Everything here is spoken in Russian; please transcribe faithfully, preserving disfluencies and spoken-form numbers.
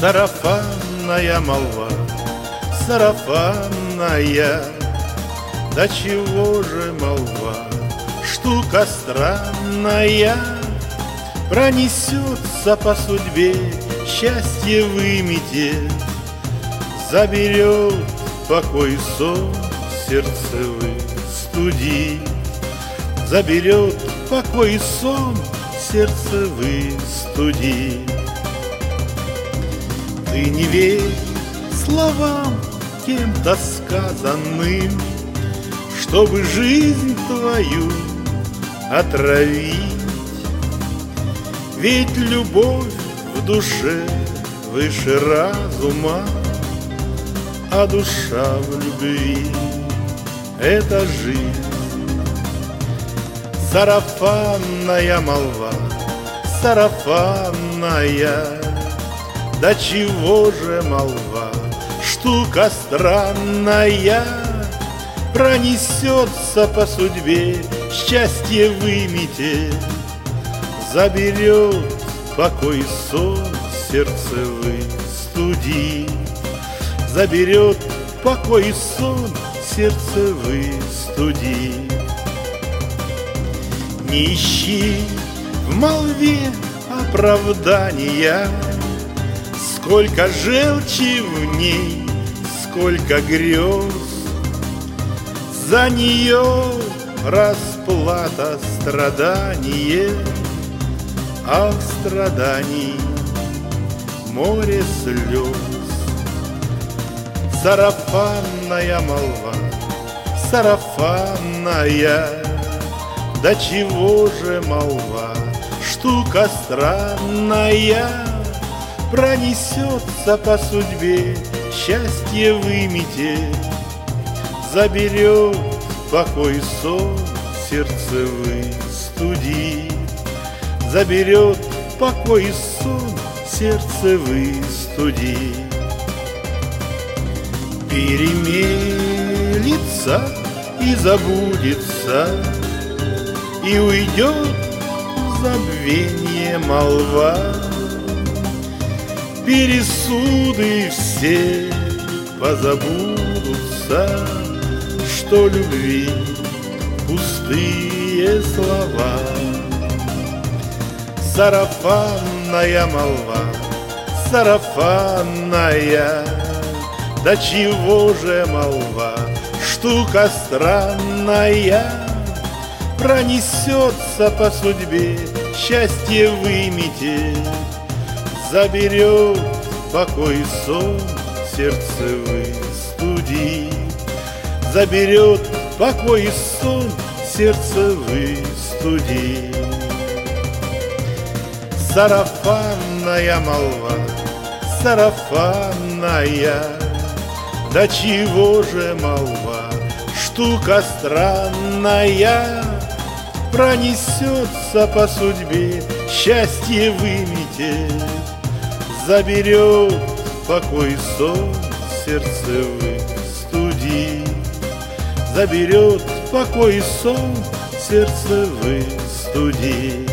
Сарафанная молва, сарафанная, да чего же молва, штука странная, пронесется по судьбе, счастье выметет, заберет покой сон сердцевых студий, заберет покой сон сердцевых студий. Ты не верь словам кем-то сказанным, чтобы жизнь твою отравить. Ведь любовь в душе выше разума, а душа в любви — это жизнь. Сарафанная молва, сарафанная, да чего же молва, штука странная, пронесется по судьбе, счастье выметет, заберет покой сон сердцевых студий, заберет покой сон сердцевых студий. Не ищи в молве оправдания, сколько желчи в ней, сколько грез, за нее расплата страдание, а в страданий море слез. Сарафанная молва, сарафанная, да чего же молва, штука странная, пронесется по судьбе, счастье выметет, заберет покой сон сердцевых студий, заберет покой сон сердцевых студий. Перемелится и забудется, и уйдет в забвенье молва. Пересуды все позабудутся, что любви пустые слова. Сарафанная молва, сарафанная, да чего же молва, штука странная, пронесется по судьбе, счастье выметет, заберет покой сон сердцевых студий, заберет покой сон сердцевых студий. Сарафанная молва, сарафанная, да чего же молва, штука странная, пронесется по судьбе, счастье выметет, заберет покой сон сердцевых студий, заберет покой сон сердцевых студий.